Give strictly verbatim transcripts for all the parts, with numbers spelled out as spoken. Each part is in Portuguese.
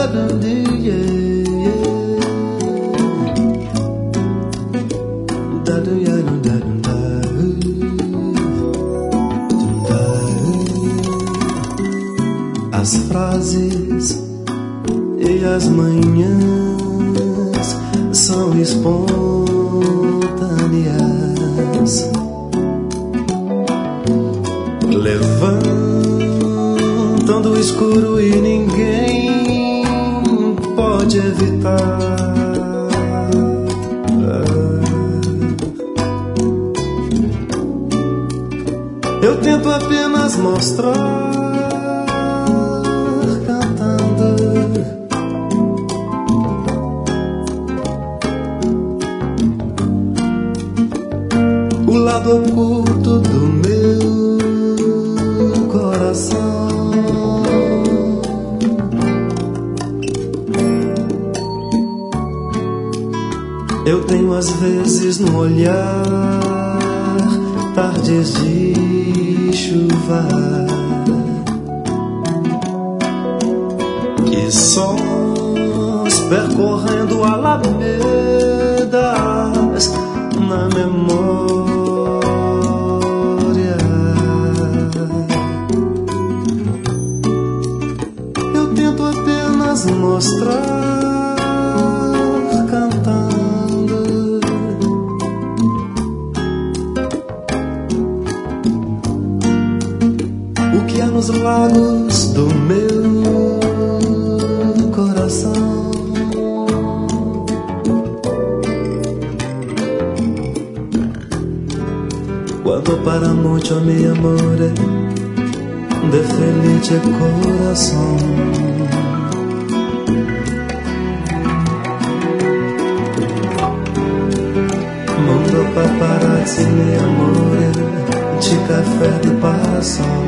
As frases e as manhãs são espontâneas, levantando o escuro e ninguém pode evitar. Eu tento apenas mostrar o lado oculto do meu coração. Eu tenho às vezes no olhar tardes de chuva e sons percorrendo alamedas na memória. Eu tento apenas mostrar cantando o que há nos lagos do meu coração. Quando para mucho mi amore de felice corazón, mundo paparazzi mi amore de café de coração.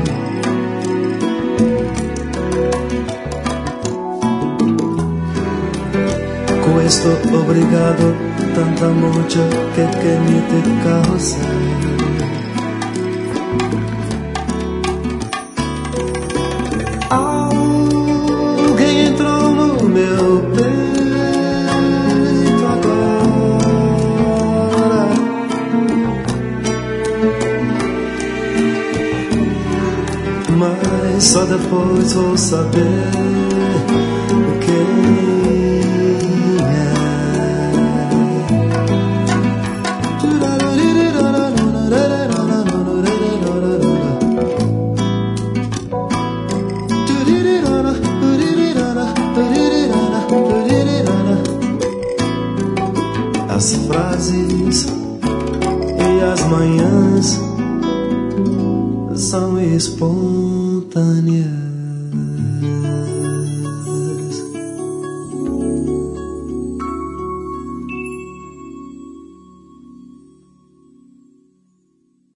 Questo obrigado tanta mucho que que me te causa. Alguém entrou no meu peito agora, mas só depois vou saber quem. As frases e as manhãs são espontâneas.